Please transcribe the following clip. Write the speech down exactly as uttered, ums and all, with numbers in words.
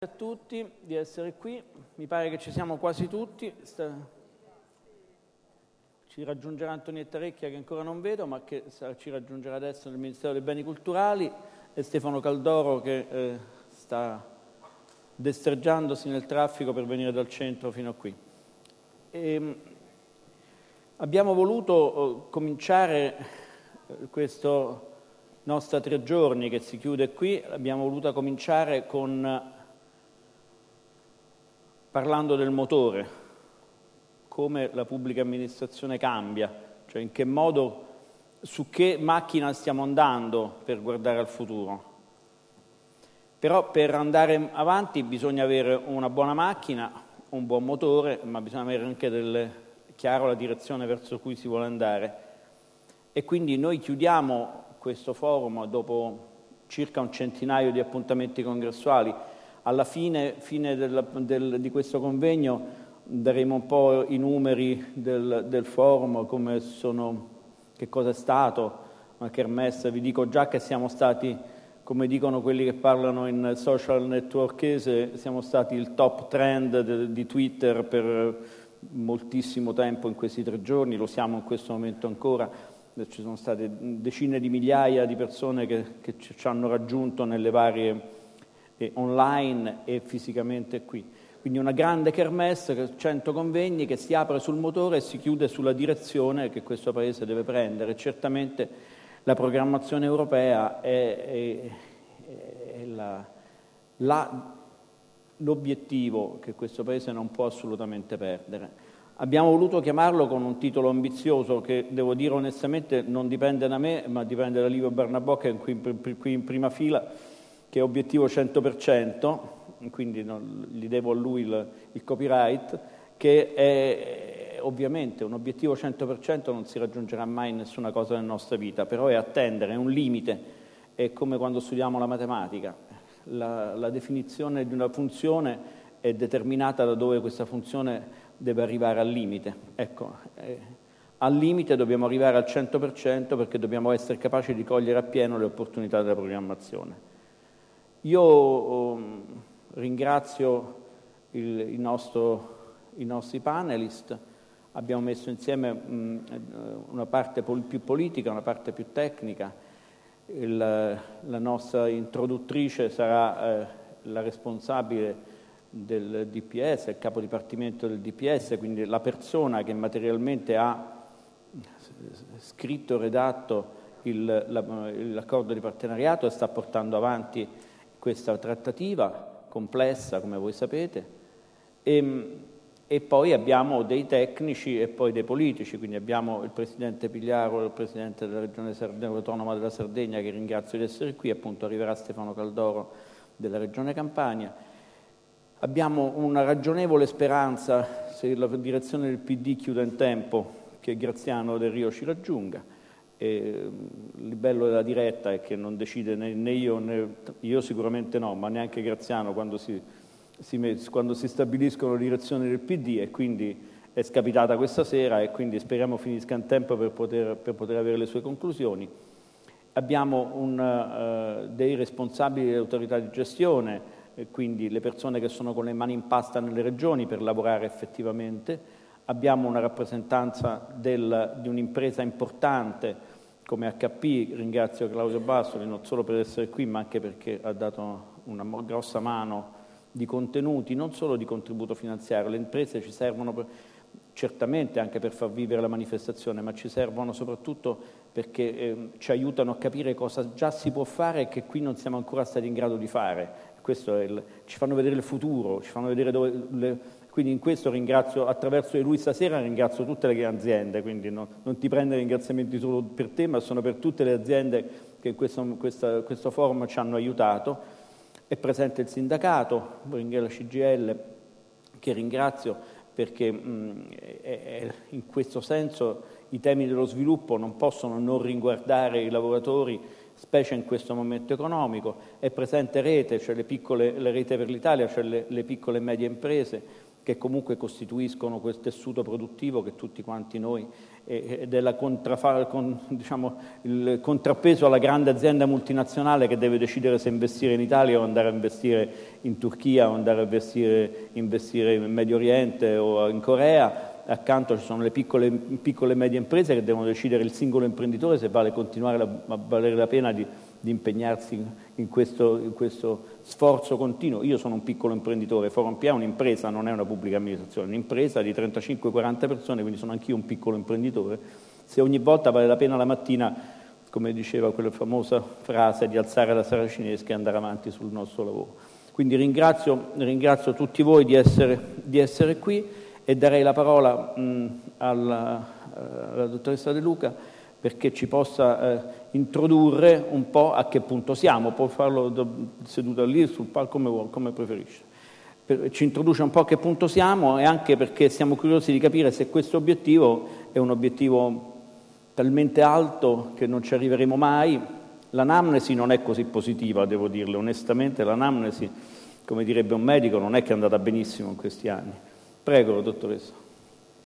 A tutti di essere qui, mi pare che ci siamo quasi tutti. Sta... Ci raggiungerà Antonietta Recchia, che ancora non vedo, ma che ci raggiungerà adesso nel Ministero dei Beni Culturali, e Stefano Caldoro, che eh, sta destreggiandosi nel traffico per venire dal centro fino a qui. E, abbiamo voluto eh, cominciare eh, questo nostra tre giorni che si chiude qui, abbiamo voluto cominciare con... parlando del motore, come la pubblica amministrazione cambia, cioè in che modo, su che macchina stiamo andando per guardare al futuro. Però per andare avanti bisogna avere una buona macchina, un buon motore, ma bisogna avere anche del, chiaro la direzione verso cui si vuole andare. E quindi noi chiudiamo questo forum dopo circa un centinaio di appuntamenti congressuali. Alla fine, fine del, del, di questo convegno daremo un po' i numeri del, del forum, come sono, che cosa è stato una kermesse. Vi dico già che siamo stati, come dicono quelli che parlano in social networkese, siamo stati il top trend de, di Twitter per moltissimo tempo in questi tre giorni, lo siamo in questo momento ancora. Ci sono state decine di migliaia di persone che, che ci hanno raggiunto nelle varie online e fisicamente qui. Quindi una grande kermesse, cento convegni che si apre sul motore e si chiude sulla direzione che questo Paese deve prendere. Certamente la programmazione europea è, è, è la, la, l'obiettivo che questo Paese non può assolutamente perdere. Abbiamo voluto chiamarlo con un titolo ambizioso che, devo dire onestamente, non dipende da me, ma dipende da Livio Bernabò, che è qui, qui in prima fila, che è obiettivo cento per cento, quindi non, gli devo a lui il, il copyright, che è ovviamente un obiettivo cento per cento non si raggiungerà mai in nessuna cosa nella nostra vita, però è attendere, è un limite, è come quando studiamo la matematica. La, la definizione di una funzione è determinata da dove questa funzione deve arrivare al limite. Ecco, eh, al limite dobbiamo arrivare al cento per cento perché dobbiamo essere capaci di cogliere appieno le opportunità della programmazione. Io um, ringrazio il, il nostro, i nostri panelist, abbiamo messo insieme um, una parte pol- più politica, una parte più tecnica. Il, la nostra introduttrice sarà eh, la responsabile del D P S, il capo dipartimento del D P S, quindi la persona che materialmente ha scritto e redatto il, la, l'accordo di partenariato e sta portando avanti questa trattativa complessa, come voi sapete, e, e poi abbiamo dei tecnici e poi dei politici, quindi abbiamo il Presidente Pigliaro, il Presidente della Regione Sardegna, Autonoma della Sardegna, che ringrazio di essere qui, appunto arriverà Stefano Caldoro della Regione Campania. Abbiamo una ragionevole speranza, se la direzione del P D chiude in tempo, che Graziano Del Rio ci raggiunga. E il bello della diretta è che non decide né, né io, né io sicuramente no, ma neanche Graziano quando si, si, quando si stabiliscono le direzioni del P D, e quindi è scapitata questa sera e quindi speriamo finisca in tempo per poter, per poter avere le sue conclusioni. Abbiamo un, uh, dei responsabili delle autorità di gestione, e quindi le persone che sono con le mani in pasta nelle regioni per lavorare effettivamente. Abbiamo una rappresentanza del, di un'impresa importante come H P, ringrazio Claudio Bassoli non solo per essere qui ma anche perché ha dato una grossa mano di contenuti, non solo di contributo finanziario. Le imprese ci servono per, certamente anche per far vivere la manifestazione, ma ci servono soprattutto perché eh, ci aiutano a capire cosa già si può fare e che qui non siamo ancora stati in grado di fare. Questo è il, ci fanno vedere il futuro, ci fanno vedere dove... Le, Quindi in questo ringrazio, attraverso di lui stasera, ringrazio tutte le aziende, quindi no, non ti prendere ringraziamenti solo per te, ma sono per tutte le aziende che in questo, questa, questo forum ci hanno aiutato. È presente il sindacato, la C G I L, che ringrazio perché mh, è, è, in questo senso i temi dello sviluppo non possono non riguardare i lavoratori, specie in questo momento economico. È presente Rete, cioè le piccole, le Rete per l'Italia, cioè le, le piccole e medie imprese, che comunque costituiscono quel tessuto produttivo che tutti quanti noi, ed è la contrafa- con, diciamo, il contrappeso alla grande azienda multinazionale che deve decidere se investire in Italia o andare a investire in Turchia o andare a investire, investire in Medio Oriente o in Corea. Accanto ci sono le piccole, piccole e medie imprese che devono decidere il singolo imprenditore se vale continuare la, a valere la pena di, di impegnarsi in questo, in questo sforzo continuo. Io sono un piccolo imprenditore, Forum-P A è un'impresa, non è una pubblica amministrazione, è un'impresa di trentacinque quaranta persone, quindi sono anch'io un piccolo imprenditore. Se ogni volta vale la pena la mattina, come diceva quella famosa frase, di alzare la saracinesca e andare avanti sul nostro lavoro. Quindi ringrazio, ringrazio tutti voi di essere, di essere qui, e darei la parola mh, alla, alla dottoressa De Luca perché ci possa eh, introdurre un po' a che punto siamo. Può farlo do, seduta lì sul palco come vuole, come preferisce. Per, ci introduce un po' a che punto siamo, e anche perché siamo curiosi di capire se questo obiettivo è un obiettivo talmente alto che non ci arriveremo mai. L'anamnesi non è così positiva, devo dirle onestamente. L'anamnesi, come direbbe un medico, non è che è andata benissimo in questi anni. Prego, dottoressa.